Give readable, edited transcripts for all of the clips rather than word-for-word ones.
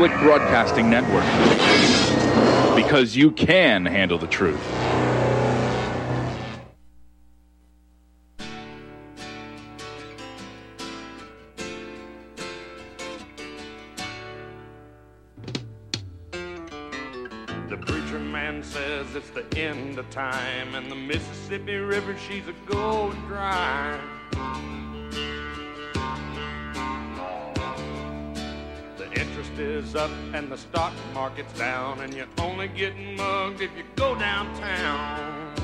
Broadcasting Network. Because you can handle the truth. The preacher man says it's the end of time, and the Mississippi River, she's a going dry. Interest is up and the stock market's down, and you're only getting mugged if you go downtown.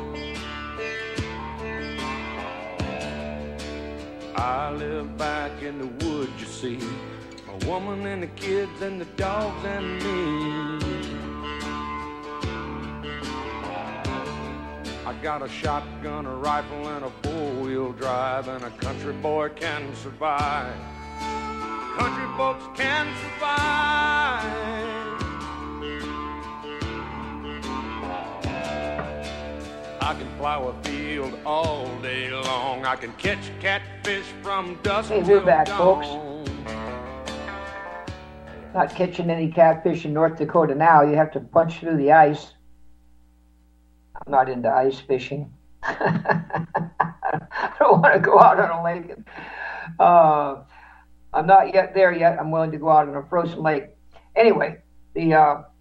I live back in the woods, you see, a woman and the kids and the dogs and me. I got a shotgun, a rifle, and a four-wheel drive, and a country boy can survive. Country folks can survive. I can plow a field all day long. I can catch catfish from dusk till dawn. Hey, we're back, folks. Not catching any catfish in North Dakota now. You have to punch through the ice. I'm not into ice fishing. I don't want to go out on a lake. I'm not yet there yet. I'm willing to go out on a frozen lake. Anyway, you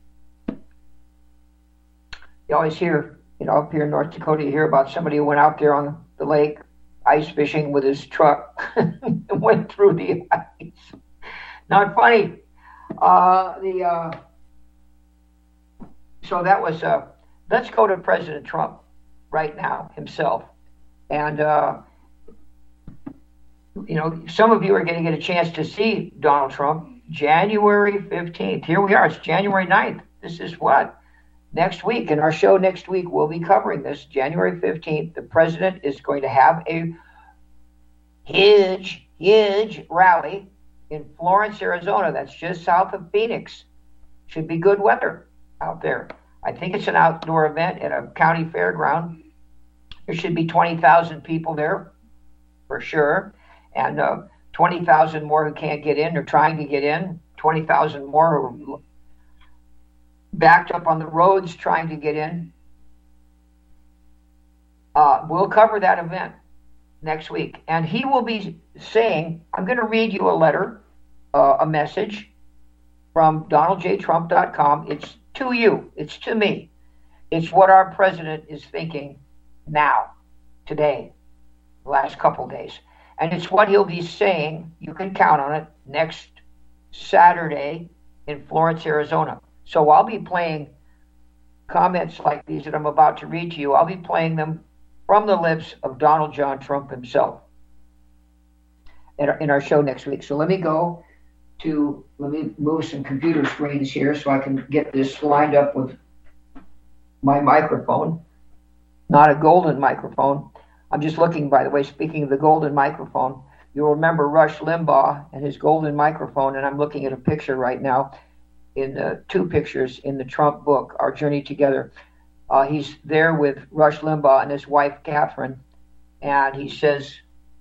always hear, up here in North Dakota, you hear about somebody who went out there on the lake ice fishing with his truck and went through the ice. Not funny. So that was, let's go to President Trump right now himself. And, some of you are going to get a chance to see Donald Trump January 15th. Here we are. It's January 9th. This is what? Next week. In our show next week, we'll be covering this. January 15th, the president is going to have a huge rally in Florence, Arizona. That's just south of Phoenix. Should be good weather out there. I think it's an outdoor event at a county fairground. There should be 20,000 people there for sure. And 20,000 more who can't get in or trying to get in. 20,000 more who are backed up on the roads trying to get in. We'll cover that event next week. And he will be saying, I'm going to read you a letter, a message from DonaldJTrump.com. It's to you. It's to me. It's what our president is thinking now, today, the last couple days. And it's what he'll be saying, you can count on it, next Saturday in Florence, Arizona. So I'll be playing comments like these that I'm about to read to you. I'll be playing them from the lips of Donald John Trump himself in our show next week. So let me move some computer screens here so I can get this lined up with my microphone. Not a golden microphone. I'm just looking, by the way, speaking of the golden microphone, you'll remember Rush Limbaugh and his golden microphone, and I'm looking at a picture right now, two pictures in the Trump book, Our Journey Together. He's there with Rush Limbaugh and his wife, Catherine, and he says,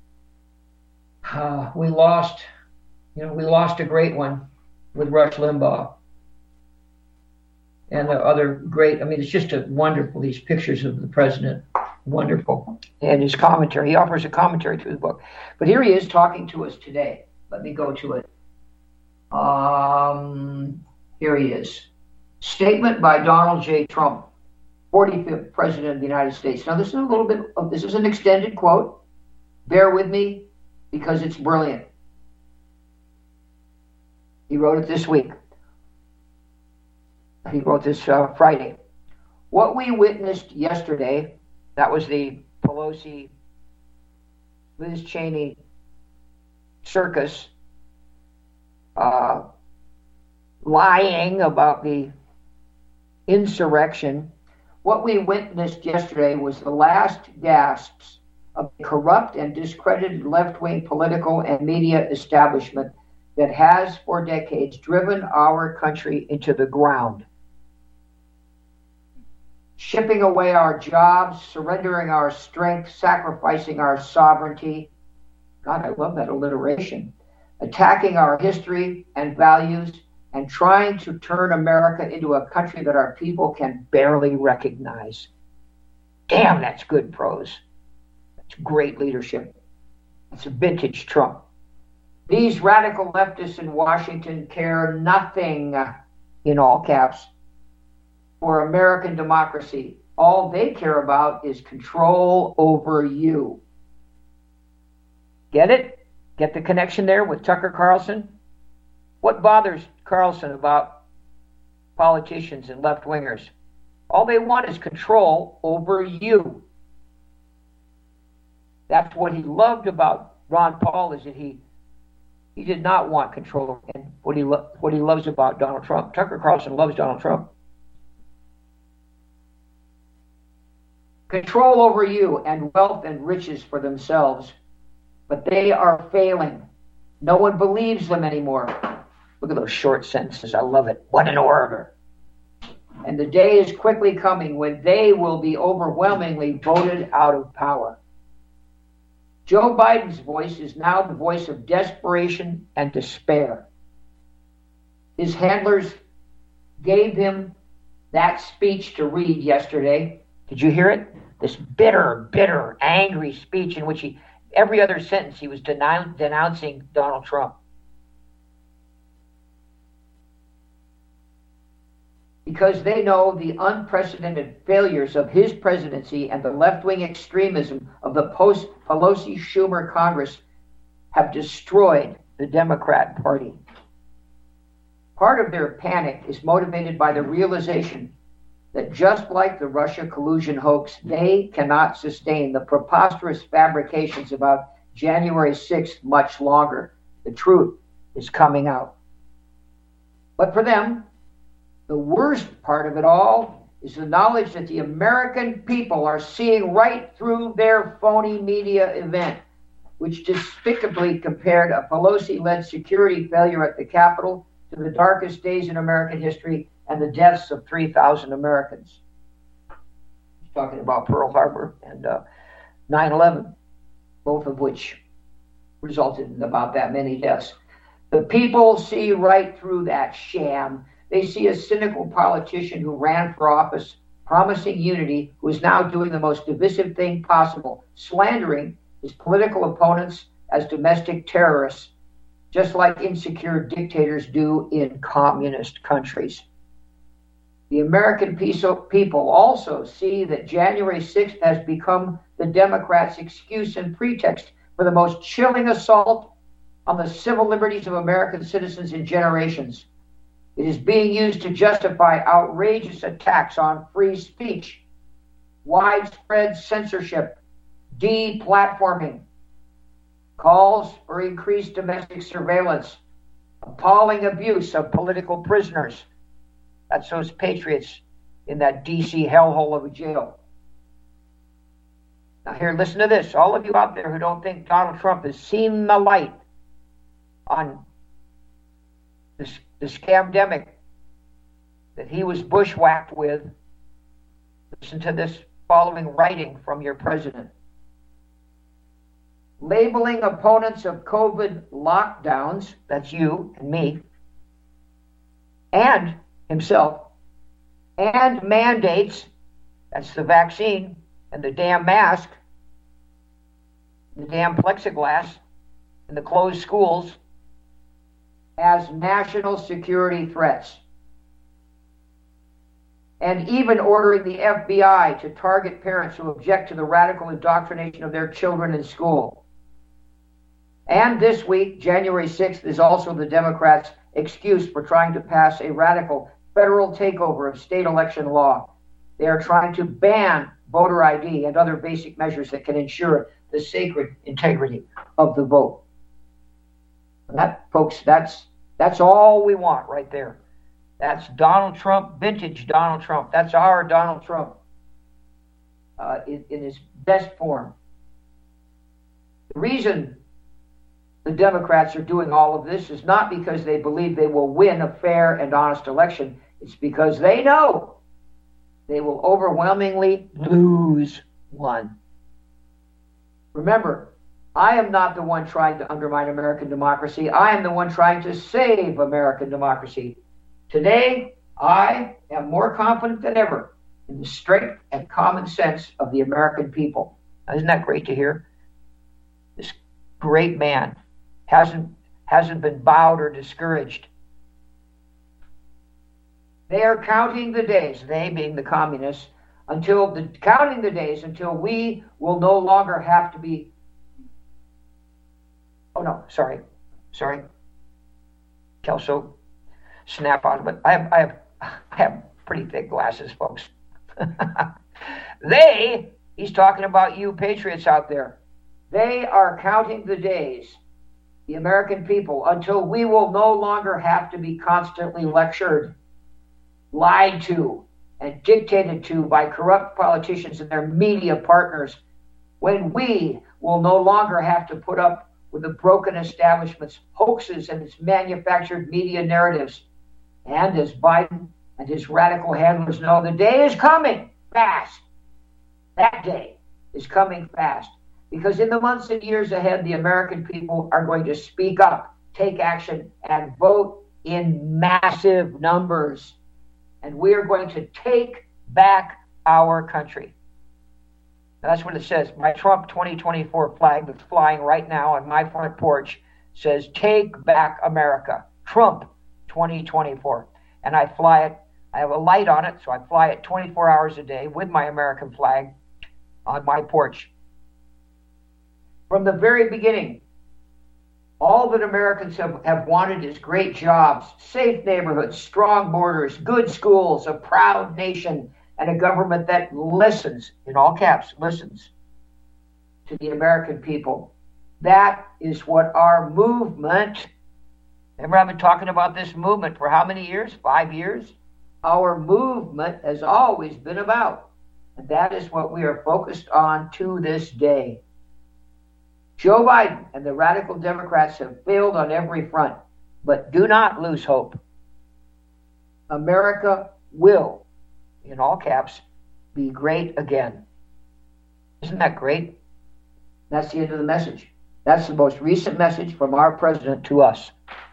we lost a great one with Rush Limbaugh. And the other great, it's just wonderful, these pictures of the president. Wonderful. And his commentary. He offers a commentary to the book. But here he is talking to us today. Let me go to it. Here he is. Statement by Donald J. Trump, 45th President of the United States. Now, this is an extended quote. Bear with me because it's brilliant. He wrote it this week. He wrote this Friday. What we witnessed yesterday, that was the Pelosi, Liz Cheney circus, lying about the insurrection. What we witnessed yesterday was the last gasps of a corrupt and discredited left-wing political and media establishment that has for decades driven our country into the ground. Shipping away our jobs, surrendering our strength, sacrificing our sovereignty. God, I love that alliteration. Attacking our history and values, and trying to turn America into a country that our people can barely recognize. Damn, that's good prose. That's great leadership. It's a vintage Trump. These radical leftists in Washington care nothing, in all caps, for American democracy. All they care about is control over you. Get it? Get the connection there with Tucker Carlson? What bothers Carlson about politicians and left-wingers? All they want is control over you. That's what he loved about Ron Paul, is that he did not want control. And what he loves about Donald Trump, Tucker Carlson loves Donald Trump. Control over you and wealth and riches for themselves. But they are failing. No one believes them anymore. Look at those short sentences. I love it. What an orator. And the day is quickly coming when they will be overwhelmingly voted out of power. Joe Biden's voice is now the voice of desperation and despair. His handlers gave him that speech to read yesterday. Did you hear it? This bitter, angry speech in which every other sentence he was denouncing Donald Trump. Because they know the unprecedented failures of his presidency and the left-wing extremism of the post-Pelosi-Schumer Congress have destroyed the Democrat Party. Part of their panic is motivated by the realization that just like the Russia collusion hoax, they cannot sustain the preposterous fabrications about January 6th much longer. The truth is coming out. But for them, the worst part of it all is the knowledge that the American people are seeing right through their phony media event, which despicably compared a Pelosi-led security failure at the Capitol to the darkest days in American history and the deaths of 3,000 Americans. He's talking about Pearl Harbor and 9/11, both of which resulted in about that many deaths. The people see right through that sham. They see a cynical politician who ran for office, promising unity, who is now doing the most divisive thing possible, slandering his political opponents as domestic terrorists, just like insecure dictators do in communist countries. The American people also see that January 6th has become the Democrats' excuse and pretext for the most chilling assault on the civil liberties of American citizens in generations. It is being used to justify outrageous attacks on free speech, widespread censorship, deplatforming, calls for increased domestic surveillance, appalling abuse of political prisoners. That's those patriots in that D.C. hellhole of a jail. Now here, listen to this. All of you out there who don't think Donald Trump has seen the light on the scamdemic that he was bushwhacked with, listen to this following writing from your president. Labeling opponents of COVID lockdowns, that's you and me, and himself, and mandates, that's the vaccine, and the damn mask, the damn plexiglass, and the closed schools, as national security threats. And even ordering the FBI to target parents who object to the radical indoctrination of their children in school. And this week, January 6th, is also the Democrats' excuse for trying to pass a radical federal takeover of state election law. They are trying to ban voter ID and other basic measures that can ensure the sacred integrity of the vote. That, folks, that's all we want right there. That's Donald Trump, vintage Donald Trump. That's our Donald Trump in his best form. The reason the Democrats are doing all of this is not because they believe they will win a fair and honest election. It's because they know they will overwhelmingly lose one. Remember, I am not the one trying to undermine American democracy. I am the one trying to save American democracy. Today, I am more confident than ever in the strength and common sense of the American people. Now, isn't that great to hear? This great man hasn't been bowed or discouraged. They are counting the days, they being the communists, until we will no longer have to be. Oh no, sorry, Kelso, snap out of it. I have pretty thick glasses, folks. He's talking about you patriots out there. They are counting the days, the American people, until we will no longer have to be constantly lectured, lied to, and dictated to by corrupt politicians and their media partners, when we will no longer have to put up with the broken establishment's hoaxes and its manufactured media narratives. And as Biden and his radical handlers know, the day is coming fast. That day is coming fast. Because in the months and years ahead, the American people are going to speak up, take action, and vote in massive numbers. And we are going to take back our country. Now, that's what it says. My Trump 2024 flag that's flying right now on my front porch says, "Take back America, Trump 2024." And I fly it. I have a light on it, so I fly it 24 hours a day with my American flag on my porch. From the very beginning, all that Americans have wanted is great jobs, safe neighborhoods, strong borders, good schools, a proud nation, and a government that listens, in all caps, listens to the American people. That is what our movement, remember I've been talking about this movement for how many years? 5 years? Our movement has always been about. And that is what we are focused on to this day. Joe Biden and the radical Democrats have failed on every front, but do not lose hope. America will, in all caps, be great again. Isn't that great? That's the end of the message. That's the most recent message from our president to us.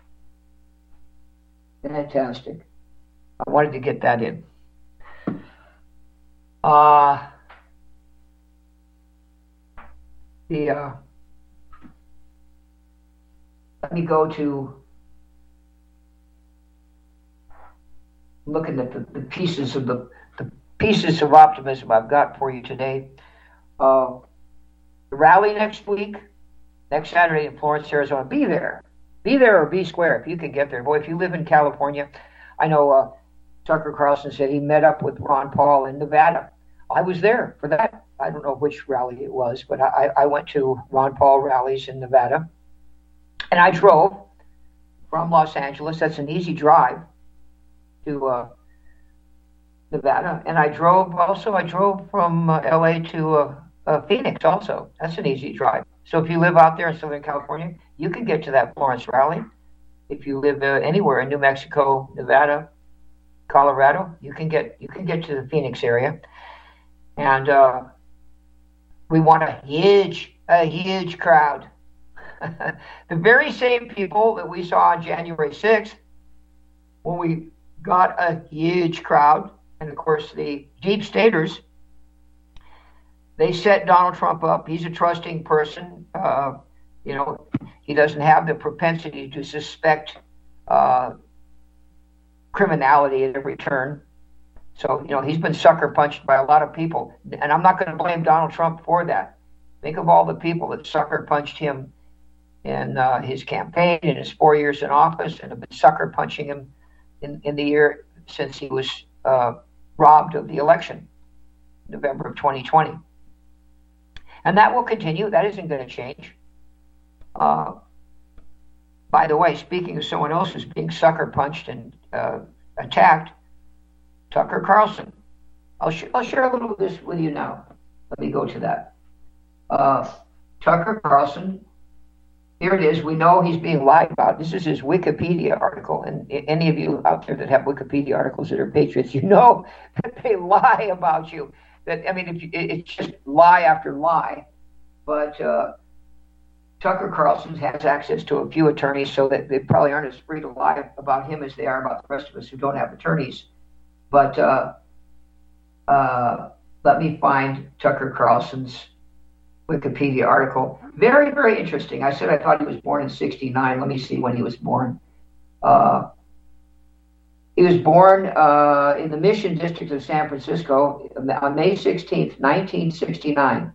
Fantastic. I wanted to get that in. Let me go to looking at the pieces of the pieces of optimism I've got for you today. The rally next week, next Saturday in Florence, Arizona. Be there or be square if you can get there. Boy, if you live in California, I know Tucker Carlson said he met up with Ron Paul in Nevada. I was there for that. I don't know which rally it was, but I went to Ron Paul rallies in Nevada. And I drove from Los Angeles. That's an easy drive to Nevada. And I drove from LA to Phoenix also. That's an easy drive. So if you live out there in Southern California, you can get to that Florence rally. If you live anywhere in New Mexico, Nevada, Colorado, you can get to the Phoenix area. And we want a huge crowd. The very same people that we saw on January 6th, when we got a huge crowd, and of course the deep staters, they set Donald Trump up. He's a trusting person. He doesn't have the propensity to suspect criminality at every turn. So, he's been sucker punched by a lot of people. And I'm not going to blame Donald Trump for that. Think of all the people that sucker punched him in his campaign, in his 4 years in office, and have been sucker punching him in the year since he was robbed of the election, November of 2020. And that will continue. That isn't going to change. By the way, speaking of someone else who's being sucker punched and attacked, Tucker Carlson. I'll share a little of this with you now. Let me go to that. Tucker Carlson, here it is. We know he's being lied about. This is his Wikipedia article. And any of you out there that have Wikipedia articles that are patriots, you know that they lie about you. It's just lie after lie. But Tucker Carlson has access to a few attorneys, so that they probably aren't as free to lie about him as they are about the rest of us who don't have attorneys. But let me find Tucker Carlson's Wikipedia article. Very, very interesting. I said I thought he was born in 1969. Let me see when he was born. He was born in the Mission District of San Francisco on May 16th, 1969.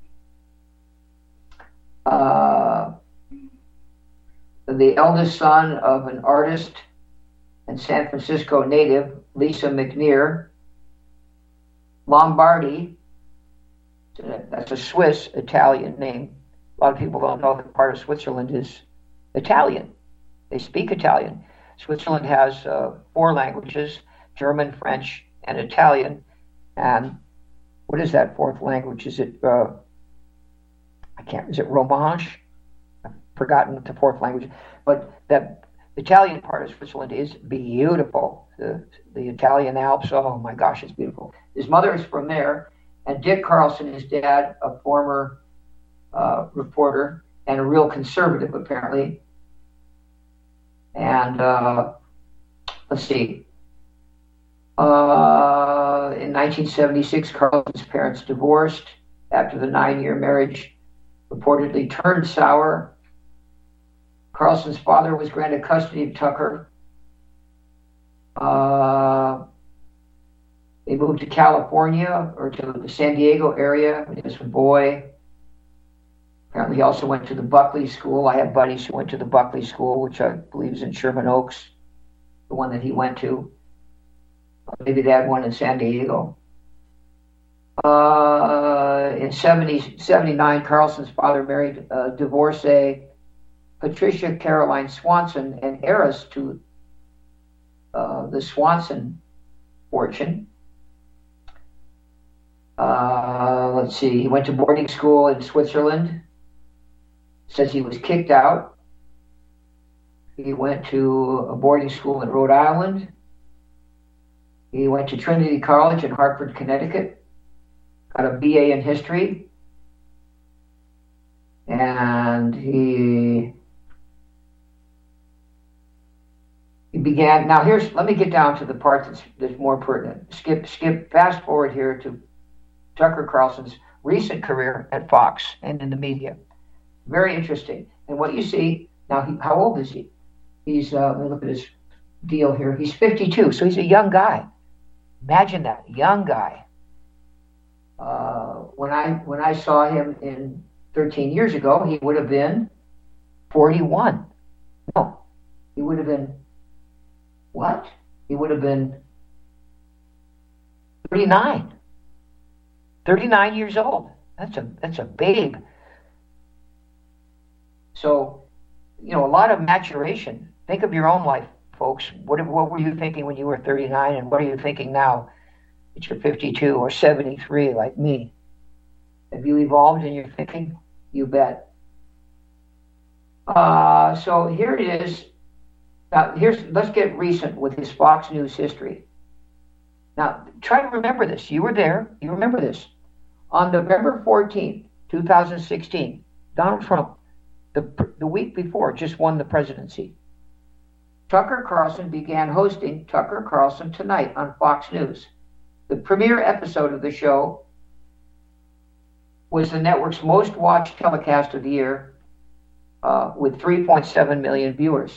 The eldest son of an artist and San Francisco native, Lisa McNear. Lombardi, that's a Swiss Italian name. A lot of people don't know that part of Switzerland is Italian. They speak Italian. Switzerland has 4 languages: German, French, and Italian. And what is that 4th language? Is it is it Romansh? I've forgotten what the 4th language. But that Italian part of Switzerland is beautiful. The Italian Alps, oh my gosh, it's beautiful. His mother is from there, and Dick Carlson, his dad, a former reporter and a real conservative, apparently. And let's see. In 1976, Carlson's parents divorced after the 9-year marriage reportedly turned sour. Carlson's father was granted custody of Tucker. They moved to California, or to the San Diego area when he was a boy. Apparently he also went to the Buckley School. I have buddies who went to the Buckley School, which I believe is in Sherman Oaks, the one that he went to. Maybe they had one in San Diego. In 79, Carlson's father married a divorcee, Patricia Caroline Swanson, an heiress to the Swanson fortune. Let's see, he went to boarding school in Switzerland. Says he was kicked out. He went to a boarding school in Rhode Island. He went to Trinity College in Hartford, Connecticut. Got a BA in history. And he began, now let me get down to the part that's more pertinent. Fast forward here to Tucker Carlson's recent career at Fox and in the media. Very interesting. And what you see, now, how old is he? He's, let me look at his deal here. He's 52, so he's a young guy. Imagine that, young guy. When I saw him 13 years ago, he would have been 41. No, he would have been, what? He would have been 39. 39 years old. That's a babe. So, a lot of maturation. Think of your own life, folks. What were you thinking when you were 39, and what are you thinking now that you're 52 or 73 like me? Have you evolved in your thinking? You bet. So here it is. Now, let's get recent with his Fox News history. Now, try to remember this. You were there. You remember this. On November 14th, 2016, Donald Trump, the week before, just won the presidency. Tucker Carlson began hosting Tucker Carlson Tonight on Fox News. The premiere episode of the show was the network's most watched telecast of the year, with 3.7 million viewers.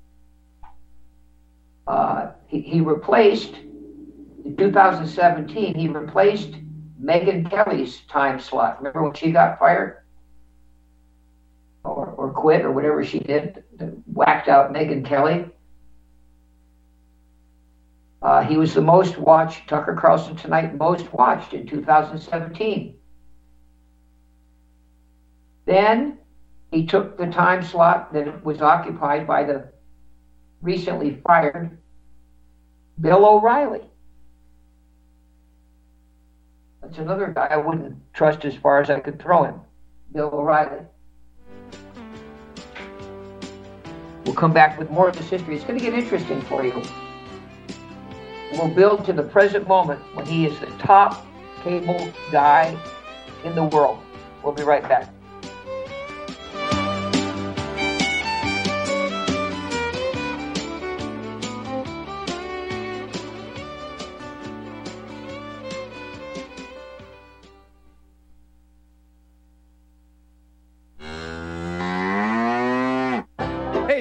He replaced, in 2017, he replaced Megyn Kelly's time slot. Remember when she got fired? Or quit, or whatever she did, whacked out Megyn Kelly. He was the most watched, Tucker Carlson Tonight, most watched in 2017. Then he took the time slot that was occupied by the recently fired Bill O'Reilly. That's another guy I wouldn't trust as far as I could throw him, Bill O'Reilly. We'll come back with more of this history. It's going to get interesting for you. We'll build to the present moment when he is the top cable guy in the world. We'll be right back.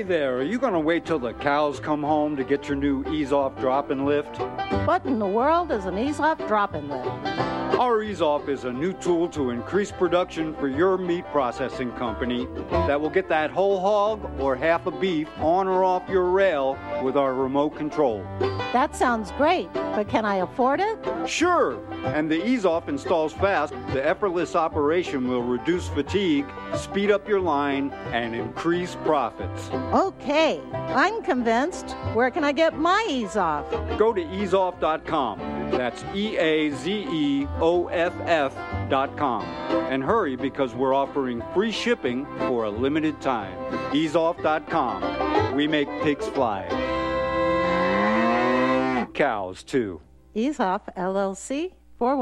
Hey there, are you going to wait till the cows come home to get your new ease-off drop-and lift? What in the world is an ease-off drop-and lift? Our ease-off is a new tool to increase production for your meat processing company that will get that whole hog or half a beef on or off your rail with our remote control. That sounds great, but can I afford it? Sure, and the ease-off installs fast. The effortless operation will reduce fatigue, speed up your line, and increase profits. Okay, I'm convinced. Where can I get my ease-off? Go to easeoff.com. That's EAZEOFF.com. And hurry, because we're offering free shipping for a limited time. Easeoff.com. We make pigs fly. Cows, too. Ease-off, LLC,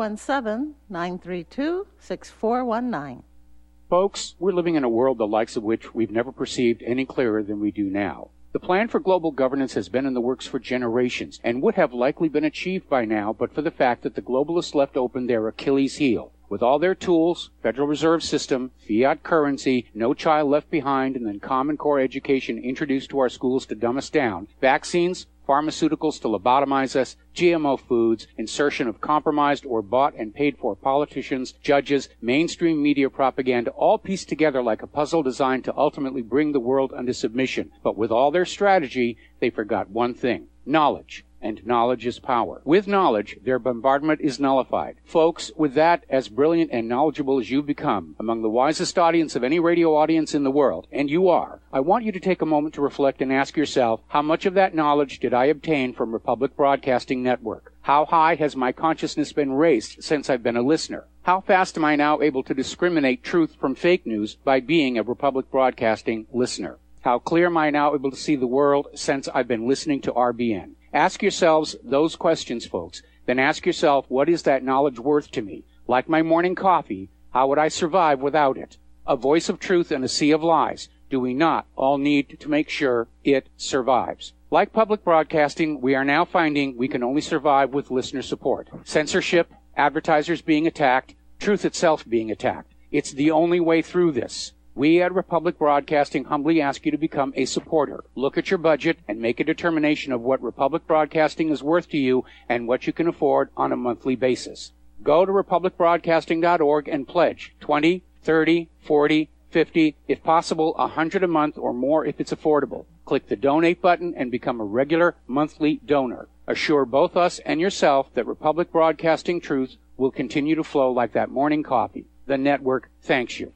417-932-6419. Folks, we're living in a world the likes of which we've never perceived any clearer than we do now. The plan for global governance has been in the works for generations and would have likely been achieved by now but for the fact that the globalists left open their Achilles heel. With all their tools, Federal Reserve System, fiat currency, no child left behind, and then Common Core education introduced to our schools to dumb us down, vaccines, pharmaceuticals to lobotomize us, GMO foods, insertion of compromised or bought and paid for politicians, judges, mainstream media propaganda, all pieced together like a puzzle designed to ultimately bring the world under submission. But with all their strategy, they forgot one thing: knowledge. And knowledge is power. With knowledge, their bombardment is nullified. Folks, with that, as brilliant and knowledgeable as you've become, among the wisest audience of any radio audience in the world, and you are, I want you to take a moment to reflect and ask yourself, how much of that knowledge did I obtain from Republic Broadcasting Network? How high has my consciousness been raised since I've been a listener? How fast am I now able to discriminate truth from fake news by being a Republic Broadcasting listener? How clear am I now able to see the world since I've been listening to RBN? Ask yourselves those questions, folks. Then ask yourself, what is that knowledge worth to me? Like my morning coffee, how would I survive without it? A voice of truth in a sea of lies. Do we not all need to make sure it survives? Like public broadcasting, we are now finding we can only survive with listener support. Censorship, advertisers being attacked, truth itself being attacked. It's the only way through this. We at Republic Broadcasting humbly ask you to become a supporter. Look at your budget and make a determination of what Republic Broadcasting is worth to you and what you can afford on a monthly basis. Go to republicbroadcasting.org and pledge $20, $30, $40, $50, if possible, $100 a month or more if it's affordable. Click the donate button and become a regular monthly donor. Assure both us and yourself that Republic Broadcasting truth will continue to flow like that morning coffee. The network thanks you.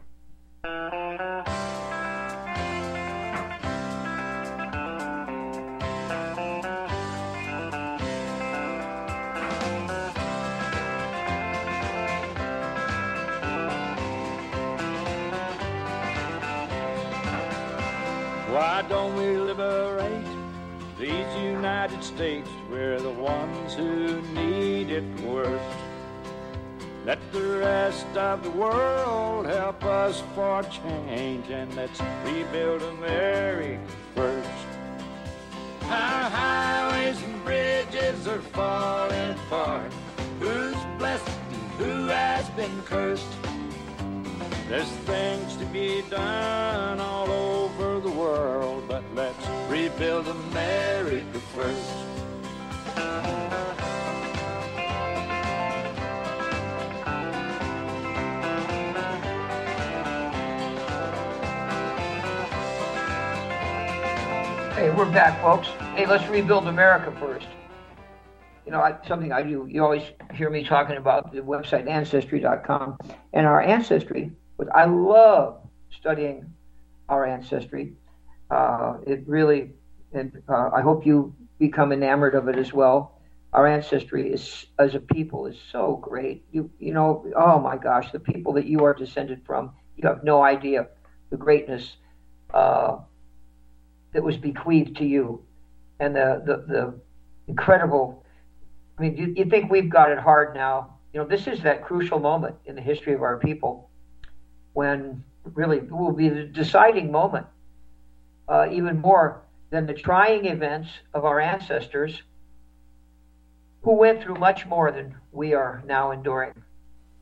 Why don't we liberate these United States? We're the ones who need it worst. Let the rest of the world help us for change, and let's rebuild America first. Our highways and bridges are falling apart. Who's blessed and who has been cursed? There's things to be done all over the world, but let's rebuild America first. Hey, we're back, folks. Hey, let's rebuild America first. You know, something I do, you always hear me talking about the website Ancestry.com and our ancestry. But I love studying our ancestry. It really, and I hope you become enamored of it as well. Our ancestry is, as a people, is so great. You know, oh my gosh, the people that you are descended from, you have no idea the greatness that was bequeathed to you, and the incredible. I mean, you think we've got it hard now? You know, this is that crucial moment in the history of our people when really it will be the deciding moment, even more than the trying events of our ancestors, who went through much more than we are now enduring.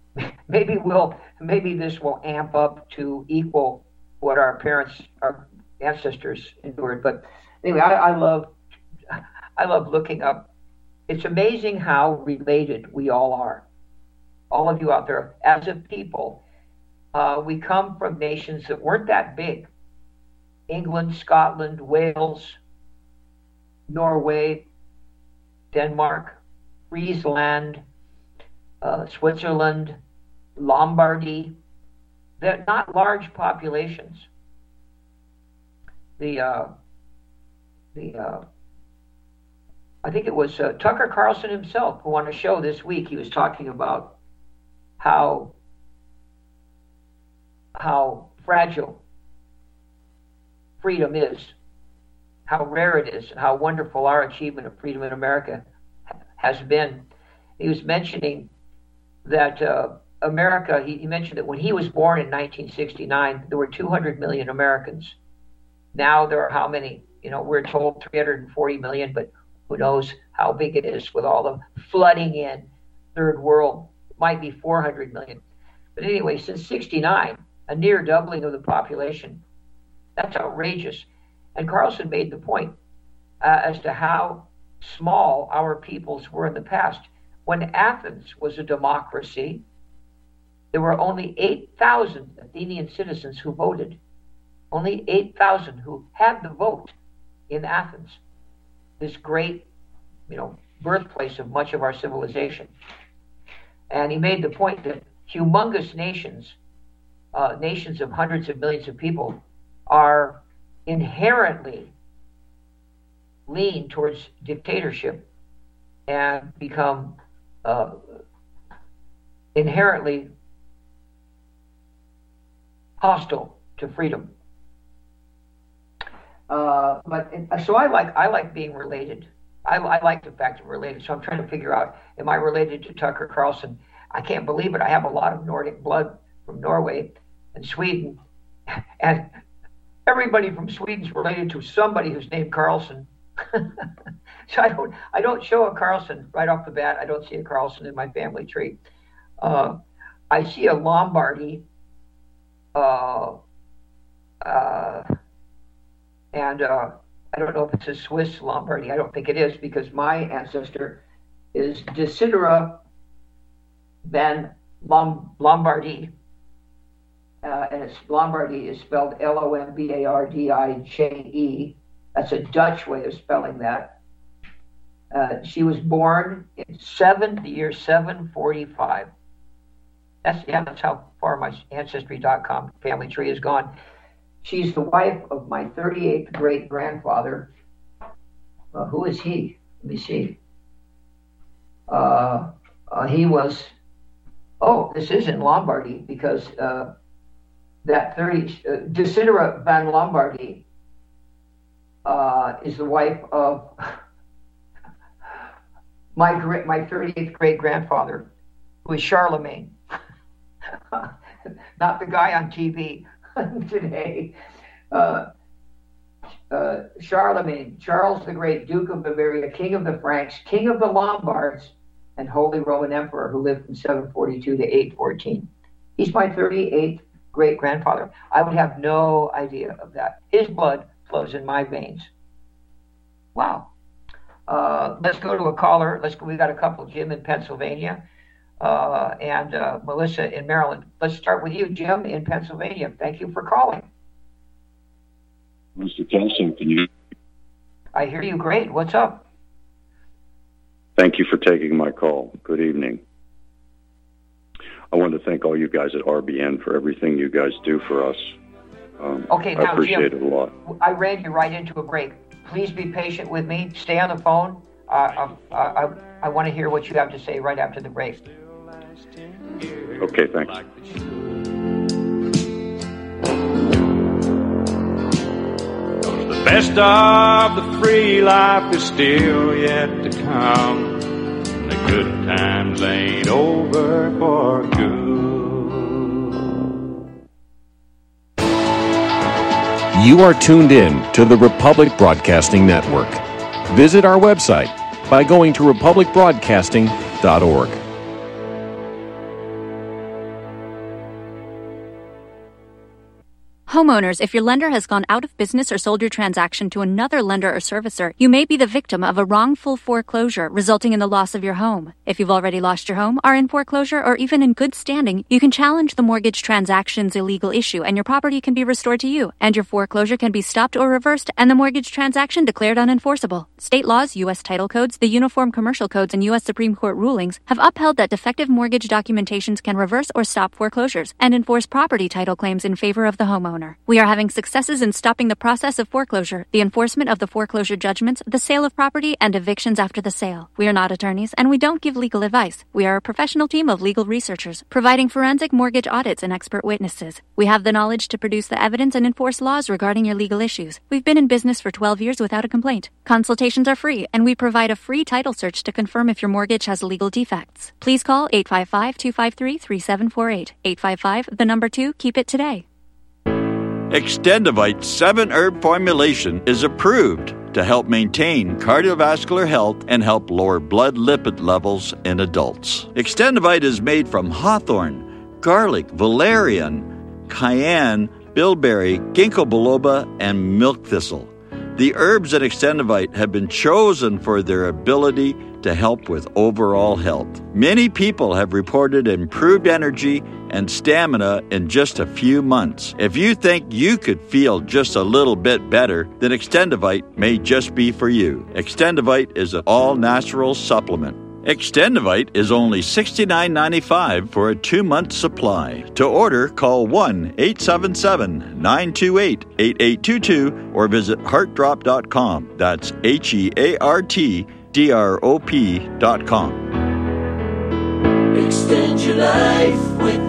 Maybe this will amp up to equal what our parents ancestors endured. But anyway, I love looking up. It's amazing how related we all are. All of you out there, as a people, we come from nations that weren't that big. England, Scotland, Wales, Norway, Denmark, Friesland, Switzerland, Lombardy. They're not large populations. I think it was Tucker Carlson himself who on a show this week, he was talking about how fragile freedom is, how rare it is, and how wonderful our achievement of freedom in America has been. He was mentioning that America, he mentioned that when he was born in 1969, there were 200 million Americans. Now there are how many? We're told 340 million, but who knows how big it is with all the flooding in third world. It might be 400 million. But anyway, since 69, a near doubling of the population. That's outrageous. And Carlson made the point as to how small our peoples were in the past. When Athens was a democracy, there were only 8,000 Athenian citizens who voted. Only 8,000 who had the vote in Athens, this great, birthplace of much of our civilization. And he made the point that humongous nations, nations of hundreds of millions of people, are inherently lean towards dictatorship and become inherently hostile to freedom. So I like being related. I like the fact I'm related. So I'm trying to figure out, am I related to Tucker Carlson? I can't believe it. I have a lot of Nordic blood from Norway and Sweden, and everybody from Sweden's related to somebody who's named Carlson. So I don't show a Carlson right off the bat. I don't see a Carlson in my family tree. I see a Lombardy, and I don't know if it's a Swiss Lombardy. I don't think it is, because my ancestor is Desidera van Lombardy, and Lombardy is spelled Lombardije. That's a Dutch way of spelling that. She was born in the year 745. That's how far my Ancestry.com family tree has gone. She's the wife of my 38th great-grandfather. Who is he? Let me see. He was... Oh, this is in Lombardy, because Desidera van Lombardy is the wife of my 38th great-grandfather, who is Charlemagne. Not the guy on TV today. Charlemagne, Charles the Great, Duke of Bavaria, King of the Franks, King of the Lombards, and Holy Roman Emperor, who lived from 742 to 814. He's my 38th great-grandfather. I would have no idea of that. His blood flows in my veins. Wow. Let's go to a caller. We got a couple. Jim in Pennsylvania and Melissa in Maryland. Let's start with you, Jim in Pennsylvania. Thank you for calling. Mr. Kelson, can you? I hear you great. What's up? Thank you for taking my call. Good evening. I want to thank all you guys at RBN for everything you guys do for us. Okay, now, I appreciate Jim, it a lot. I ran you right into a break. Please be patient with me. Stay on the phone. I want to hear what you have to say right after the break. Okay, thanks. The best of the free life is still yet to come. The good times ain't over for good. You are tuned in to the Republic Broadcasting Network. Visit our website by going to republicbroadcasting.org. Homeowners, if your lender has gone out of business or sold your transaction to another lender or servicer, you may be the victim of a wrongful foreclosure, resulting in the loss of your home. If you've already lost your home, are in foreclosure, or even in good standing, you can challenge the mortgage transaction's illegal issue, and your property can be restored to you, and your foreclosure can be stopped or reversed, and the mortgage transaction declared unenforceable. State laws, U.S. title codes, the Uniform Commercial Codes, and U.S. Supreme Court rulings have upheld that defective mortgage documentations can reverse or stop foreclosures and enforce property title claims in favor of the homeowner. We are having successes in stopping the process of foreclosure, the enforcement of the foreclosure judgments, the sale of property, and evictions after the sale. We are not attorneys, and we don't give legal advice. We are a professional team of legal researchers, providing forensic mortgage audits and expert witnesses. We have the knowledge to produce the evidence and enforce laws regarding your legal issues. We've been in business for 12 years without a complaint. Consultations are free, and we provide a free title search to confirm if your mortgage has legal defects. Please call 855-253-3748. 855, keep it today. Extendivite 7-herb formulation is approved to help maintain cardiovascular health and help lower blood lipid levels in adults. Extendivite is made from hawthorn, garlic, valerian, cayenne, bilberry, ginkgo biloba, and milk thistle. The herbs in Extendivite have been chosen for their ability to help with overall health. Many people have reported improved energy and stamina in just a few months. If you think you could feel just a little bit better, then Extendivite may just be for you. Extendivite is an all-natural supplement. Extendivite is only $69.95 for a 2-month supply. To order, call 1-877-928-8822 or visit heartdrop.com. That's HEARTDROP.com. Extend your life with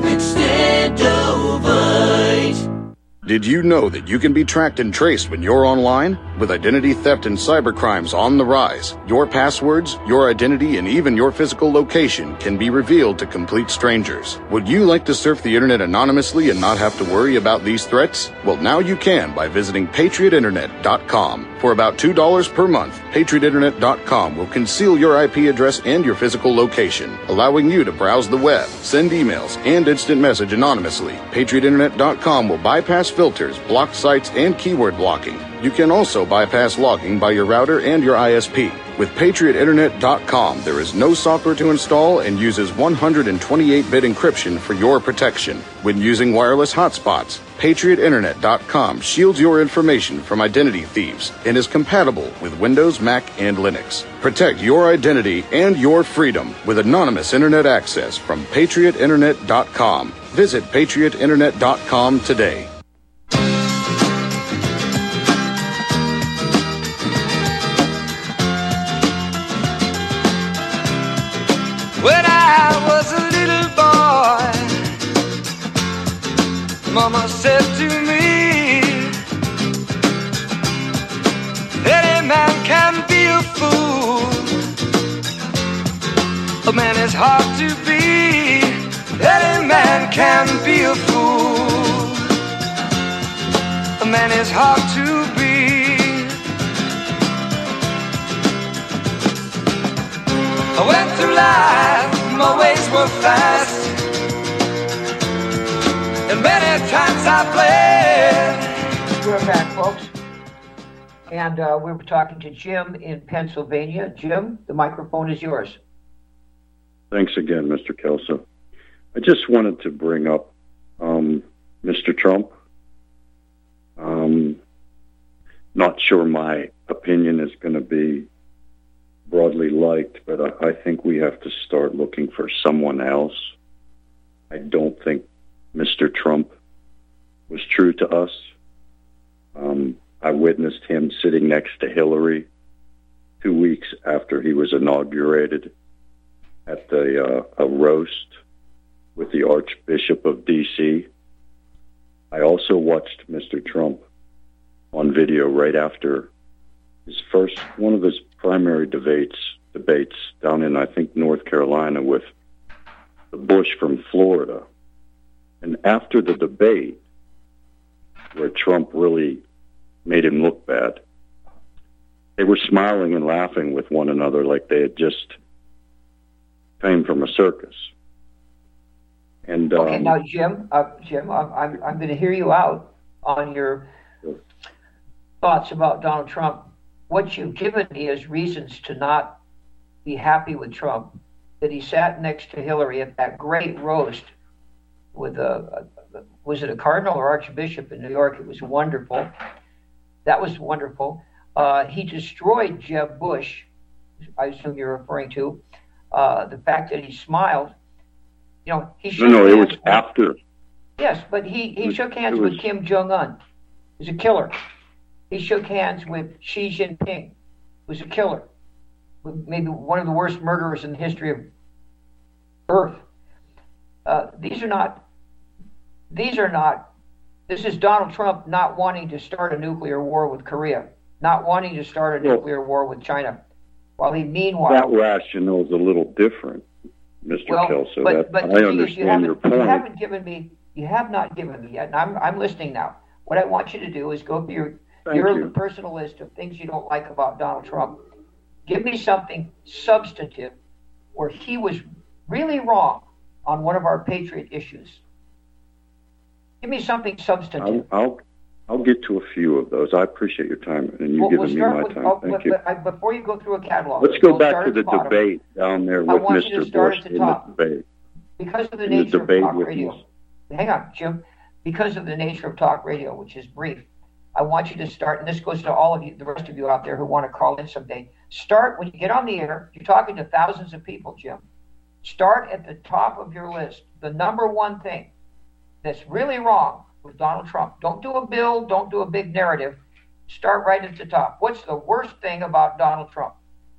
Extendovite. Did you know that you can be tracked and traced when you're online? With identity theft and cybercrimes on the rise, your passwords, your identity, and even your physical location can be revealed to complete strangers. Would you like to surf the internet anonymously and not have to worry about these threats? Well, now you can by visiting PatriotInternet.com. For about $2 per month, PatriotInternet.com will conceal your IP address and your physical location, allowing you to browse the web, send emails, and instant message anonymously. PatriotInternet.com will bypass filters, block sites, and keyword blocking. You can also bypass logging by your router and your ISP. With PatriotInternet.com, there is no software to install and uses 128-bit encryption for your protection. When using wireless hotspots, PatriotInternet.com shields your information from identity thieves and is compatible with Windows, Mac, and Linux. Protect your identity and your freedom with anonymous internet access from PatriotInternet.com. Visit PatriotInternet.com today. When I was a little boy, Mama said to me, any man can be a fool. A man is hard to be. Any man can be a fool. A man is hard to be. I went through life, my ways were fast, and many times I played. We're back, folks. And we were talking to Jim in Pennsylvania. Jim, the microphone is yours. Thanks again, Mr. Kelso. I just wanted to bring up Mr. Trump. Not sure my opinion is going to be broadly liked, but I think we have to start looking for someone else. I don't think Mr. Trump was true to us. I witnessed him sitting next to Hillary 2 weeks after he was inaugurated at a roast with the Archbishop of D.C. I also watched Mr. Trump on video right after one of his primary debates down in, I think, North Carolina with the Bush from Florida. And after the debate, where Trump really made him look bad, they were smiling and laughing with one another like they had just came from a circus. And okay, now Jim, I'm going to hear you out. on your thoughts about Donald Trump. What you've given me is reasons to not be happy with Trump. That he sat next to Hillary at that great roast with was it a cardinal or archbishop in New York? It was wonderful. That was wonderful. He destroyed Jeb Bush. I assume you're referring to the fact that he smiled. You know, he shook No, hands it was with, after. Yes, but he shook hands with Kim Jong-un. He was a killer. He shook hands with Xi Jinping. He was a killer. Maybe one of the worst murderers in the history of Earth. These are not. This is Donald Trump not wanting to start a nuclear war with Korea, not wanting to start a nuclear war with China, while he meanwhile. That rationale is a little different, Mr. Kelso. But I understand your point. You have not given me yet, and I'm listening now. What I want you to do is go through your personal list of things you don't like about Donald Trump. Give me something substantive where he was really wrong on one of our patriot issues. Give me something substantive. I'll get to a few of those. I appreciate your time and you giving me my time. Thank you. Before you go through a catalog, let's go back to the debate down there with Mr. Bush in the debate. Because of the nature of talk radio. Hang on, Jim. Because of the nature of talk radio, which is brief, I want you to start, and this goes to all of you, the rest of you out there who want to call in someday. Start when you get on the air. You're talking to thousands of people, Jim. Start at the top of your list. The number one thing that's really wrong with Donald Trump. Don't do a bill. Don't do a big narrative. Start right at the top. What's the worst thing about Donald Trump?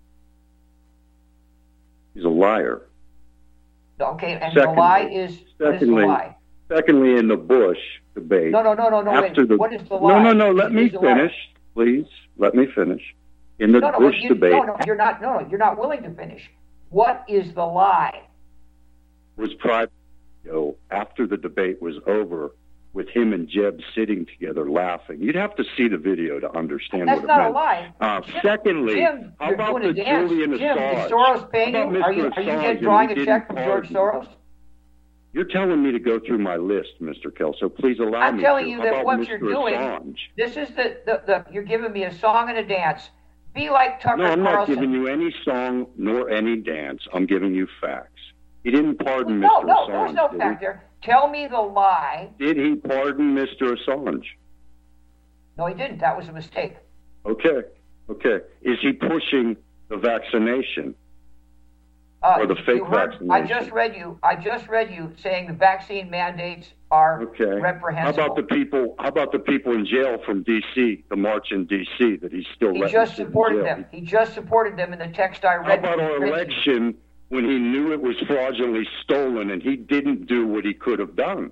He's a liar. Okay, and the lie is, what is the lie? Secondly, in the Bush debate. No. What is the lie? No. Let me finish, please. Let me finish. In the Bush debate. You're not willing to finish. What is the lie? Was private after the debate was over, with him and Jeb sitting together laughing. You'd have to see the video to understand what it meant. That's not a lie. Secondly, Jim, how about the Julian Assange? Jim, is Soros paying you? Are you drawing a check from George Soros? You're telling me to go through my list, Mr. Kelso. Please allow me to. I'm telling you that what you're doing, this is you're giving me a song and a dance. Be like Tucker Carlson. No, I'm not giving you any song nor any dance. I'm giving you facts. He didn't pardon Mr. Assange. No, there's no fact there. Tell me the lie. Did he pardon Mr. Assange? No, he didn't. That was a mistake. Okay. Is he pushing the vaccination? Or the fake vaccination? I just read you saying the vaccine mandates are reprehensible. How about the people in jail from D.C., the march in D.C. that he's still letting? He just supported them. He just supported them in the text I read. How about our election when he knew it was fraudulently stolen and he didn't do what he could have done?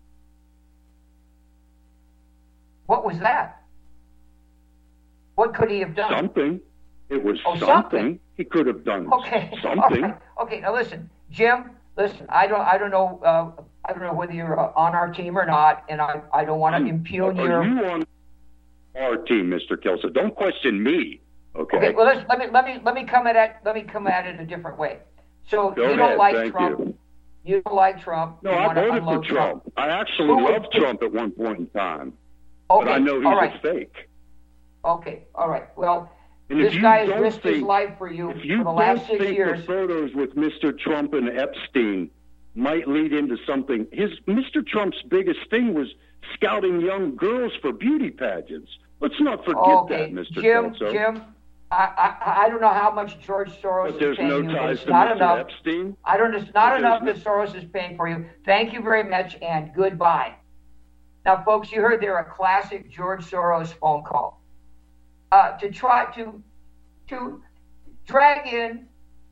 What was that? What could he have done? Something. It was something. He could have done something. All right. Okay, now listen, Jim. Listen, I don't know whether you're on our team or not, and I don't want to impugn your. Are you on our team, Mr. Kelso? Don't question me. Okay. Well, let me come at it a different way. So Go you don't ahead, like Trump. You don't like Trump. No, I voted for Trump. I actually loved Trump at one point in time. But I know he's a fake. Okay. All right. Well. This guy has risked his life for you for the last 6 years. The photos with Mr. Trump and Epstein might lead into something. Mr. Trump's biggest thing was scouting young girls for beauty pageants. Let's not forget that, Mr. Kelso. Jim, I don't know how much George Soros is paying you. Ties to not Mr. enough. Epstein? It's not enough that Soros is paying for you. Thank you very much and goodbye. Now, folks, you heard there a classic George Soros phone call. To try to drag in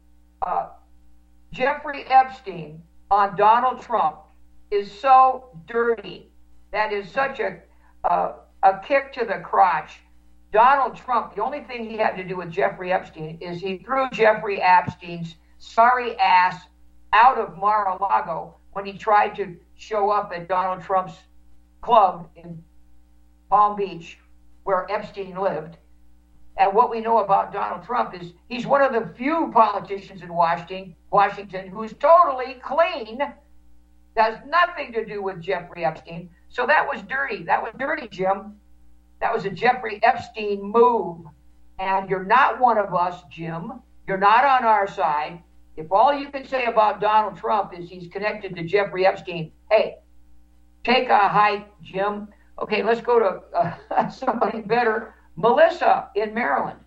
Jeffrey Epstein on Donald Trump is so dirty. That is such a kick to the crotch. Donald Trump, the only thing he had to do with Jeffrey Epstein is he threw Jeffrey Epstein's sorry ass out of Mar-a-Lago when he tried to show up at Donald Trump's club in Palm Beach where Epstein lived. And what we know about Donald Trump is he's one of the few politicians in Washington who's totally clean. Has nothing to do with Jeffrey Epstein. So that was dirty. That was dirty, Jim. That was a Jeffrey Epstein move. And you're not one of us, Jim. You're not on our side. If all you can say about Donald Trump is he's connected to Jeffrey Epstein, hey, take a hike, Jim. Okay, let's go to somebody better. Melissa in Maryland.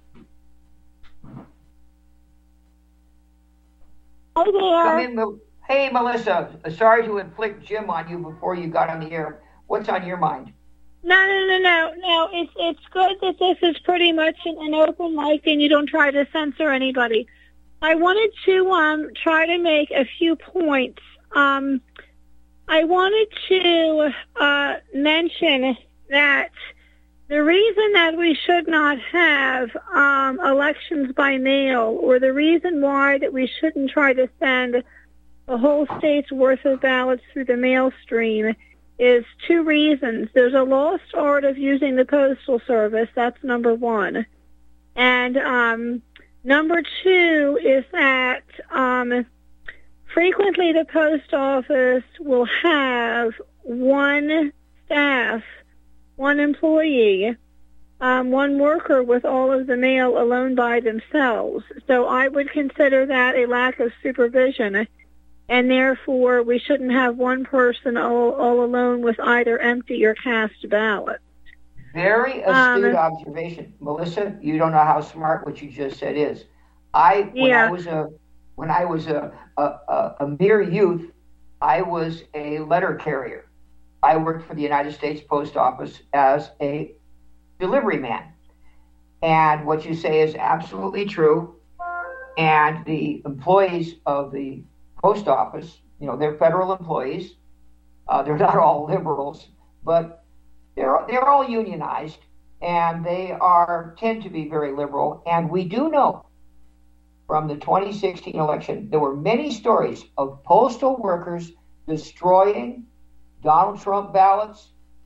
Hi there. Come in, hey, Melissa. Sorry to inflict Jim on you before you got on the air. What's on your mind? No. It's good that this is pretty much an open mic and you don't try to censor anybody. I wanted to try to make a few points. I wanted to mention that the reason that we should not have elections by mail, or the reason why that we shouldn't try to send a whole state's worth of ballots through the mail stream, is two reasons. There's a lost art of using the Postal Service. That's number one. And number two is that frequently the post office will have one staff, one employee, one worker with all of the mail alone by themselves. So I would consider that a lack of supervision, and therefore we shouldn't have one person all alone with either empty or cast ballots. Very astute observation. Melissa, you don't know how smart what you just said is. When I was a mere youth, I was a letter carrier. I worked for the United States Post Office as a delivery man. And what you say is absolutely true. And the employees of the post office, they're federal employees. They're not all liberals, but they're all unionized, and they tend to be very liberal. And we do know from the 2016 election, there were many stories of postal workers destroying Donald Trump ballots.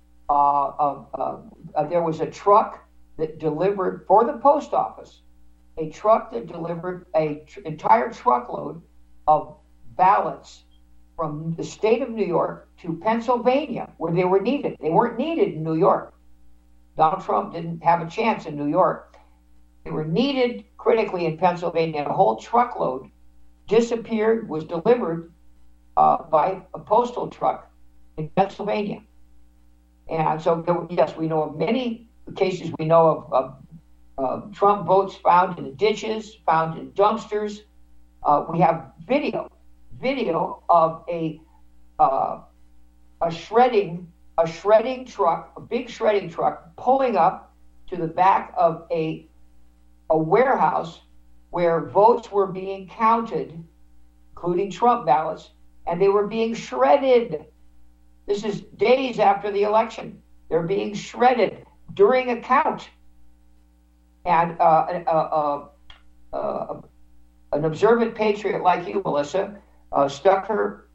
There was a truck that delivered for the post office, a truck that delivered an entire truckload of ballots from the state of New York to Pennsylvania, where they were needed. They weren't needed in New York. Donald Trump didn't have a chance in New York. They were needed critically in Pennsylvania. A whole truckload disappeared, was delivered by a postal truck in Pennsylvania. And so, yes, we know of many cases. We know of Trump votes found in the ditches, found in dumpsters. We have video of a shredding truck, a big shredding truck, pulling up to the back of a warehouse where votes were being counted, including Trump ballots, and they were being shredded. This is days after the election. They're being shredded during a count. And an observant patriot like you, Melissa, stuck her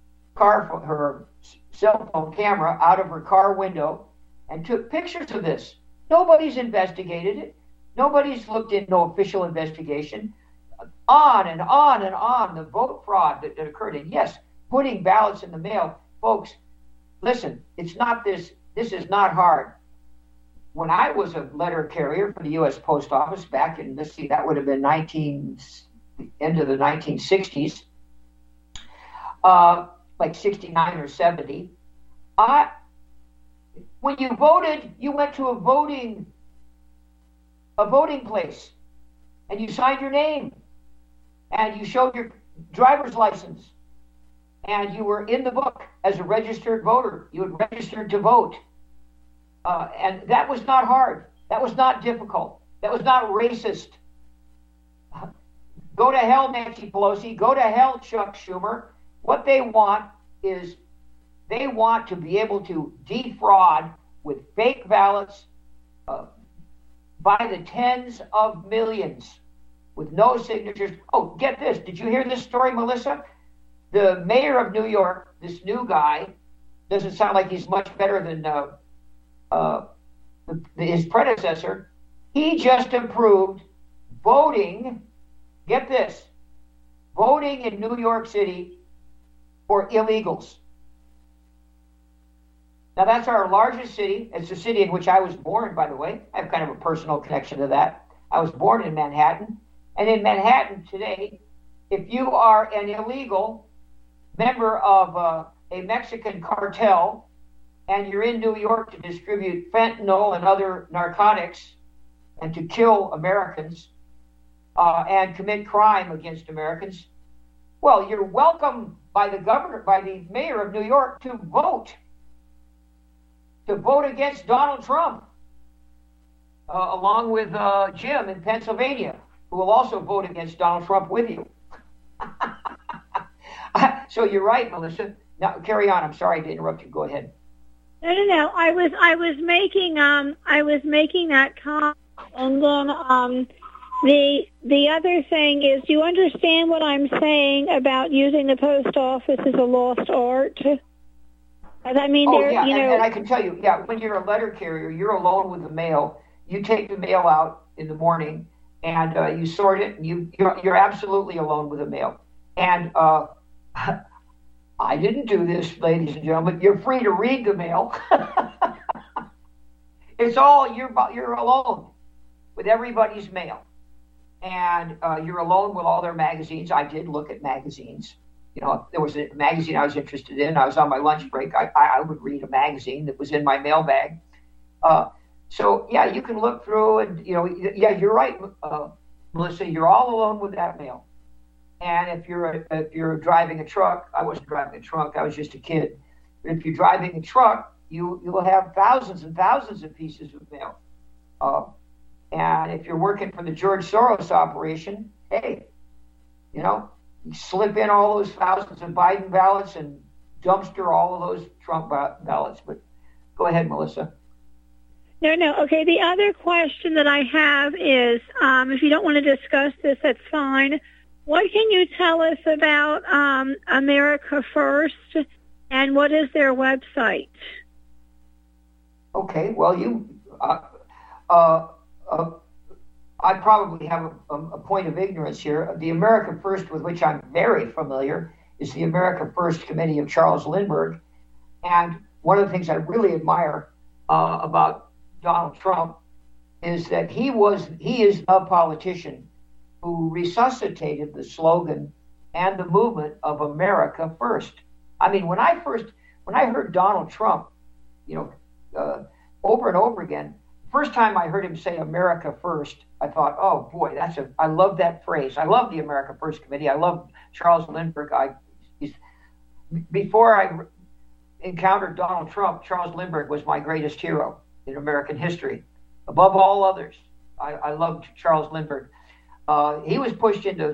cell phone camera out of her car window and took pictures of this. Nobody's investigated it. Nobody's looked into no official investigation. On and on and on, the vote fraud that occurred. And yes, putting ballots in the mail. Folks, listen, it's not this is not hard. When I was a letter carrier for the U.S. Post Office back in, that would have been end of the 1960s, like 69 or 70. When you voted, you went to a voting place, and you signed your name, and you showed your driver's license, and you were in the book as a registered voter. You had registered to vote. And that was not hard. That was not difficult. That was not racist. Go to hell, Nancy Pelosi. Go to hell, Chuck Schumer. What they want is they want to be able to defraud with fake ballots by the tens of millions with no signatures. Oh, get this. Did you hear this story, Melissa? The mayor of New York, this new guy, doesn't sound like he's much better than his predecessor. He just approved voting, get this, voting in New York City for illegals. Now, that's our largest city. It's the city in which I was born, by the way. I have kind of a personal connection to that. I was born in Manhattan. And in Manhattan today, if you are an illegal member of a Mexican cartel and you're in New York to distribute fentanyl and other narcotics and to kill Americans and commit crime against Americans, well, you're welcome by the mayor of New York to vote against Donald Trump, along with Jim in Pennsylvania, who will also vote against Donald Trump with you. So you're right, Melissa. Now carry on. I'm sorry to interrupt you. Go ahead. No. I was making that comment, and then the other thing is, do you understand what I'm saying about using the post office as a lost art? I mean, and I can tell you, when you're a letter carrier, you're alone with the mail. You take the mail out in the morning, and you sort it, and you're absolutely alone with the mail. And I didn't do this, ladies and gentlemen. You're free to read the mail. It's all you're alone with everybody's mail, and you're alone with all their magazines. I did look at magazines. You know, there was a magazine I was interested in. I was on my lunch break. I would read a magazine that was in my mailbag. So you can look through, and you're right, Melissa. You're all alone with that mail. And if you're driving a truck, I wasn't driving a truck. I was just a kid. But if you're driving a truck, you will have thousands and thousands of pieces of mail. And if you're working for the George Soros operation, hey, you slip in all those thousands of Biden ballots and dumpster all of those Trump ballots. But go ahead, Melissa. No. Okay, the other question that I have is, if you don't want to discuss this, that's fine. What can you tell us about America First, and what is their website? Okay, well, I probably have a point of ignorance here. The America First, with which I'm very familiar, is the America First Committee of Charles Lindbergh. And one of the things I really admire about Donald Trump is that he is a politician who resuscitated the slogan and the movement of America First. I mean, when I heard Donald Trump, over and over again, first time I heard him say America First, I thought, oh boy, I love that phrase. I love the America First Committee. I love Charles Lindbergh. Before I encountered Donald Trump, Charles Lindbergh was my greatest hero in American history. Above all others, I loved Charles Lindbergh. He was pushed into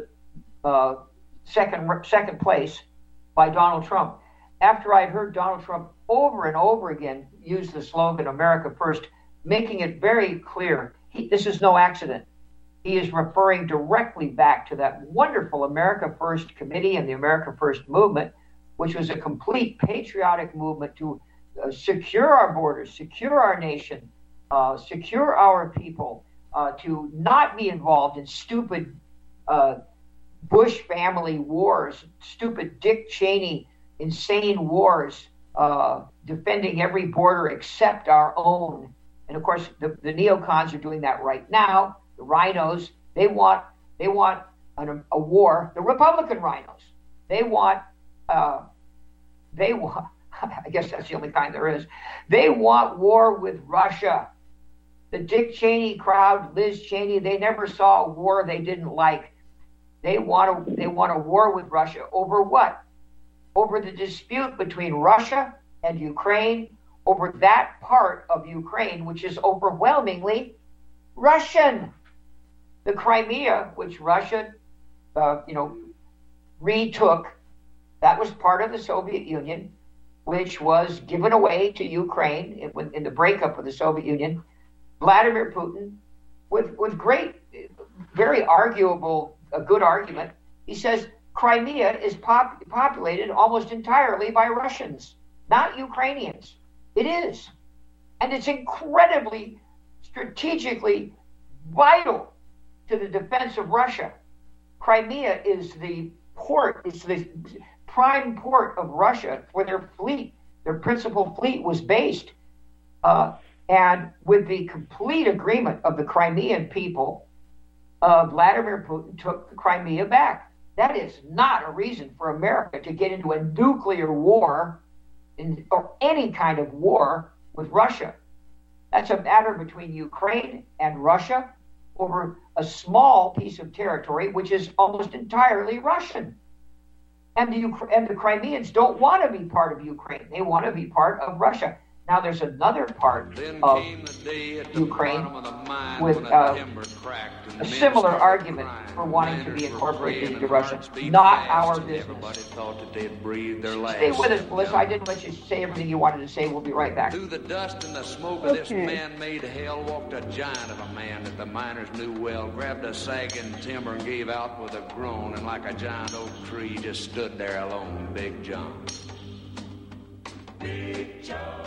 second place by Donald Trump. After I'd heard Donald Trump over and over again use the slogan America First, making it very clear, this is no accident. He is referring directly back to that wonderful America First Committee and the America First movement, which was a complete patriotic movement to secure our borders, secure our nation, secure our people, to not be involved in stupid Bush family wars, stupid Dick Cheney insane wars, defending every border except our own. And of course, the neocons are doing that right now. The rhinos, they want a war. The Republican rhinos, they want. I guess that's the only kind there is. They want war with Russia. The Dick Cheney crowd, Liz Cheney, they never saw a war they didn't like. They want a war with Russia over what? Over the dispute between Russia and Ukraine, over that part of Ukraine which is overwhelmingly Russian. The Crimea, which Russia, retook, that was part of the Soviet Union, which was given away to Ukraine in the breakup of the Soviet Union. Vladimir Putin, with great, very arguable, a good argument, he says Crimea is populated almost entirely by Russians, not Ukrainians. It is. And it's incredibly strategically vital to the defense of Russia. Crimea is the port, it's the prime port of Russia for their fleet. their principal fleet was based. And with the complete agreement of the Crimean people, Vladimir Putin took the Crimea back. That is not a reason for America to get into a nuclear war or any kind of war with Russia. That's a matter between Ukraine and Russia over a small piece of territory, which is almost entirely Russian. And the Crimeans don't want to be part of Ukraine. They want to be part of Russia. Now, there's another part of Ukraine with a similar argument for wanting to be incorporated into Russia. Not our business. Stay with us, Melissa. I didn't let you say everything you wanted to say. We'll be right back. Through the dust and the smoke of this man-made hell walked a giant of a man that the miners knew well, grabbed a sagging timber and gave out with a groan, and like a giant oak tree just stood there alone, Big John. Big John.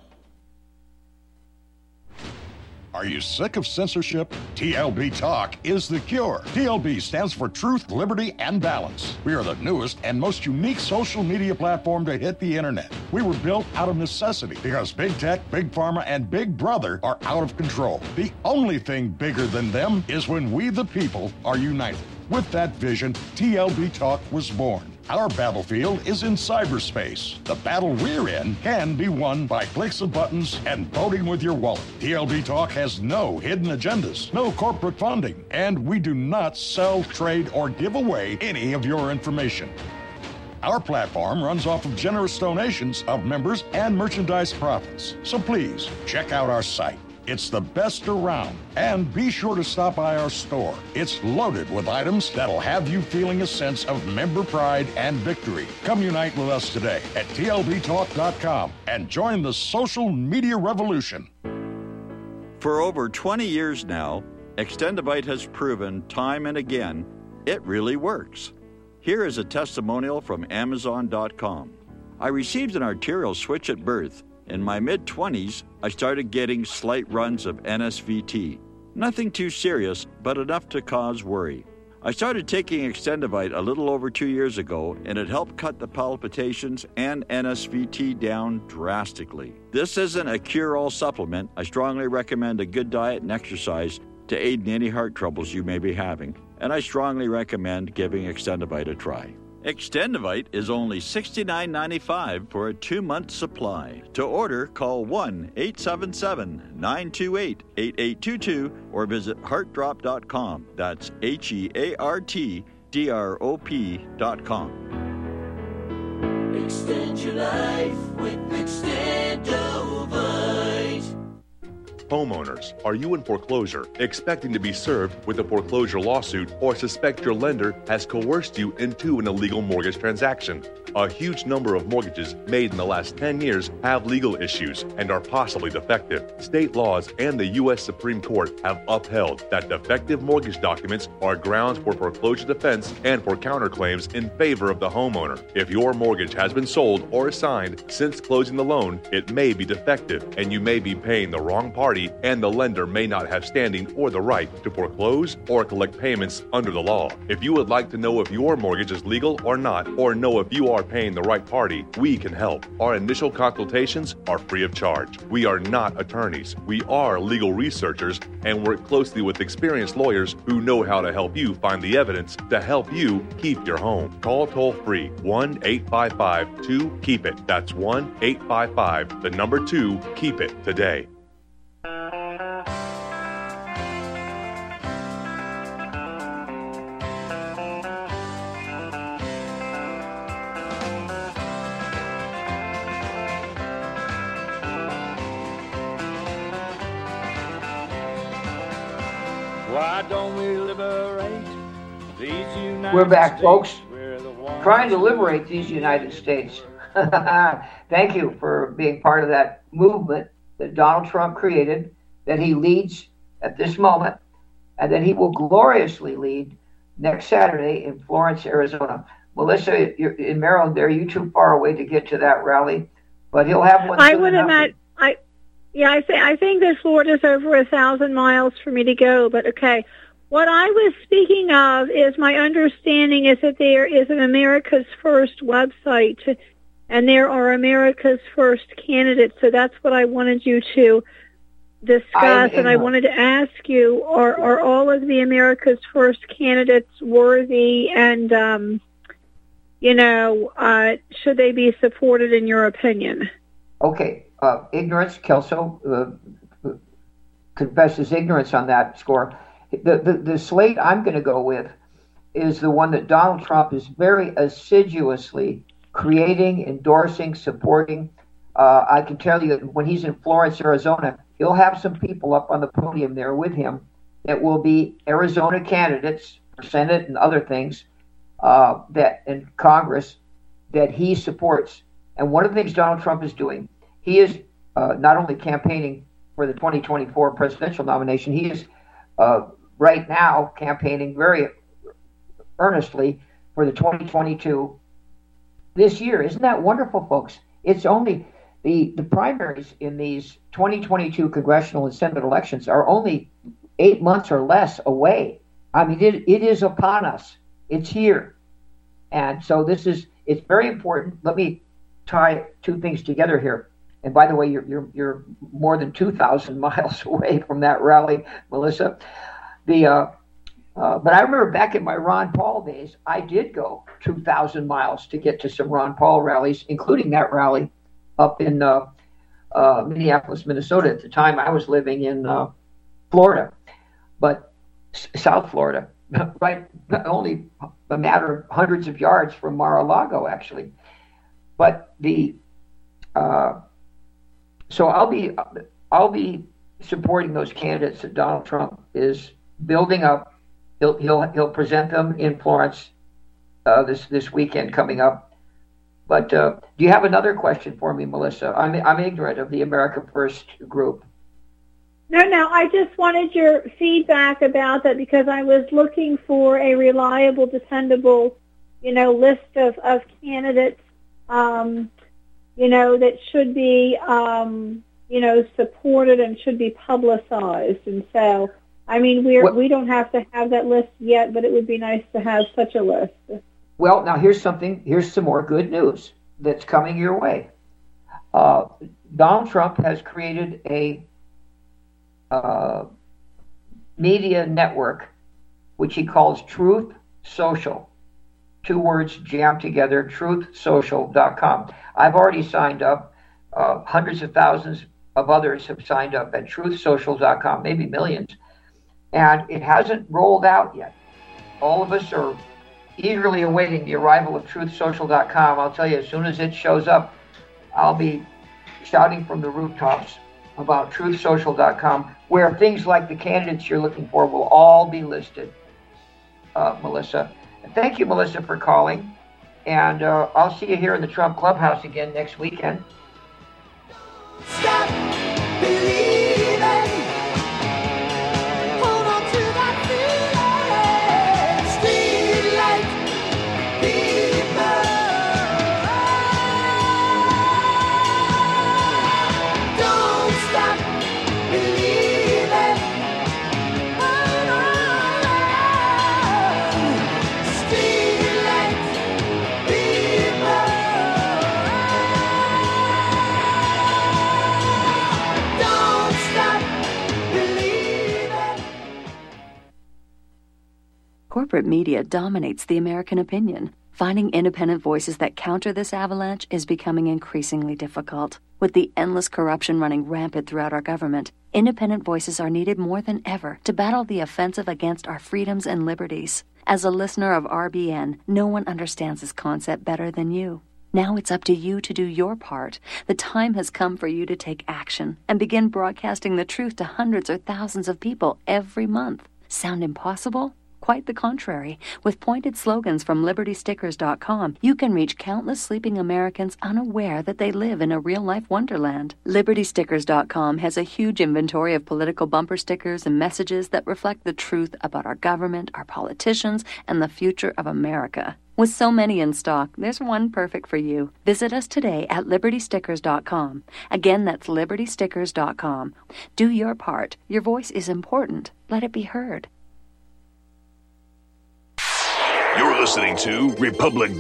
Are you sick of censorship? TLB Talk is the cure. TLB stands for Truth, Liberty, and Balance. We are the newest and most unique social media platform to hit the internet. We were built out of necessity because Big Tech, Big Pharma, and Big Brother are out of control. The only thing bigger than them is when we, the people, are united. With that vision, TLB Talk was born. Our battlefield is in cyberspace. The battle we're in can be won by clicks of buttons and voting with your wallet. TLB Talk has no hidden agendas, no corporate funding, and we do not sell, trade, or give away any of your information. Our platform runs off of generous donations of members and merchandise profits. So please, check out our site. It's the best around. And be sure to stop by our store. It's loaded with items that'll have you feeling a sense of member pride and victory. Come unite with us today at tlbtalk.com and join the social media revolution. For over 20 years now, Extendivite has proven time and again it really works. Here is a testimonial from Amazon.com. I received an arterial switch at birth. In my mid-20s, I started getting slight runs of NSVT. Nothing too serious, but enough to cause worry. I started taking Extendivite a little over 2 years ago, and it helped cut the palpitations and NSVT down drastically. This isn't a cure-all supplement. I strongly recommend a good diet and exercise to aid in any heart troubles you may be having, and I strongly recommend giving Extendivite a try. Extendivite is only $69.95 for a 2-month supply. To order, call 1-877-928-8822 or visit heartdrop.com. That's HEARTDROP.com. Extend your life with Extendivite. Homeowners, are you in foreclosure, expecting to be served with a foreclosure lawsuit, or suspect your lender has coerced you into an illegal mortgage transaction? A huge number of mortgages made in the last 10 years have legal issues and are possibly defective. State laws and the U.S. Supreme Court have upheld that defective mortgage documents are grounds for foreclosure defense and for counterclaims in favor of the homeowner. If your mortgage has been sold or assigned since closing the loan, it may be defective and you may be paying the wrong party, and the lender may not have standing or the right to foreclose or collect payments under the law. If you would like to know if your mortgage is legal or not, or know if you are paying the right party, we can help. Our initial consultations are free of charge. We are not attorneys. We are legal researchers and work closely with experienced lawyers who know how to help you find the evidence to help you keep your home. Call toll-free 1-855-2-KEEP-IT. That's 1-855-2-KEEP-IT today. Why don't we liberate these United We're back, States? folks. Trying to liberate these United States. Thank you for being part of that movement that Donald Trump created, that he leads at this moment, and that he will gloriously lead next Saturday in Florence, Arizona. Melissa, you're in Maryland. Are you too far away to get to that rally? But he'll have one. I would imagine. I think that Florida's over 1,000 miles for me to go, but okay. What I was speaking of is my understanding is that there is an America's First website and there are America's First candidates. So that's what I wanted you to discuss, and I wanted to ask you, are all of the America's First candidates worthy, and, should they be supported in your opinion? Okay. Ignorance, Kelso confesses ignorance on that score. The slate I'm going to go with is the one that Donald Trump is very assiduously creating, endorsing, supporting. I can tell you that when he's in Florence, Arizona, he'll have some people up on the podium there with him that will be Arizona candidates for Senate and other things that in Congress that he supports. And one of the things Donald Trump is doing, he is not only campaigning for the 2024 presidential nomination, he is right now campaigning very earnestly for the 2022 this year. Isn't that wonderful, folks? It's only the primaries in these 2022 congressional and Senate elections are only 8 months or less away. I mean, it is upon us. It's here. And so it's very important. Let me tie two things together here. And by the way, you're more than 2,000 miles away from that rally, Melissa. But I remember back in my Ron Paul days, I did go 2,000 miles to get to some Ron Paul rallies, including that rally up in Minneapolis, Minnesota. At the time, I was living in Florida, but South Florida, right? Only a matter of hundreds of yards from Mar-a-Lago, actually. But so I'll be supporting those candidates that Donald Trump is building up. He'll present them in Florence this weekend coming up. But do you have another question for me, Melissa? I'm ignorant of the America First group. No, I just wanted your feedback about that because I was looking for a reliable, dependable, list of candidates, that should be, supported and should be publicized. And so, I mean, we don't have to have that list yet, but it would be nice to have such a list. Well, now here's some more good news that's coming your way. Donald Trump has created a media network, which he calls Truth Social. 2 words jammed together, truthsocial.com. I've already signed up. Hundreds of thousands of others have signed up at truthsocial.com, maybe millions. And it hasn't rolled out yet. All of us are eagerly awaiting the arrival of truthsocial.com. I'll tell you, as soon as it shows up, I'll be shouting from the rooftops about truthsocial.com, where things like the candidates you're looking for will all be listed, Melissa. And thank you, Melissa, for calling. And I'll see you here in the Trump Clubhouse again next weekend. Stop believing. Hold on to that feeling. Streetlight people. Don't stop believing. Hold on. Streetlight people. Corporate media dominates the American opinion. Finding independent voices that counter this avalanche is becoming increasingly difficult. With the endless corruption running rampant throughout our government, independent voices are needed more than ever to battle the offensive against our freedoms and liberties. As a listener of RBN, no one understands this concept better than you. Now it's up to you to do your part. The time has come for you to take action and begin broadcasting the truth to hundreds or thousands of people every month. Sound impossible? Quite the contrary. With pointed slogans from LibertyStickers.com, you can reach countless sleeping Americans unaware that they live in a real-life wonderland. LibertyStickers.com has a huge inventory of political bumper stickers and messages that reflect the truth about our government, our politicians, and the future of America. With so many in stock, there's one perfect for you. Visit us today at LibertyStickers.com. Again, that's LibertyStickers.com. Do your part. Your voice is important. Let it be heard. You're listening to Republic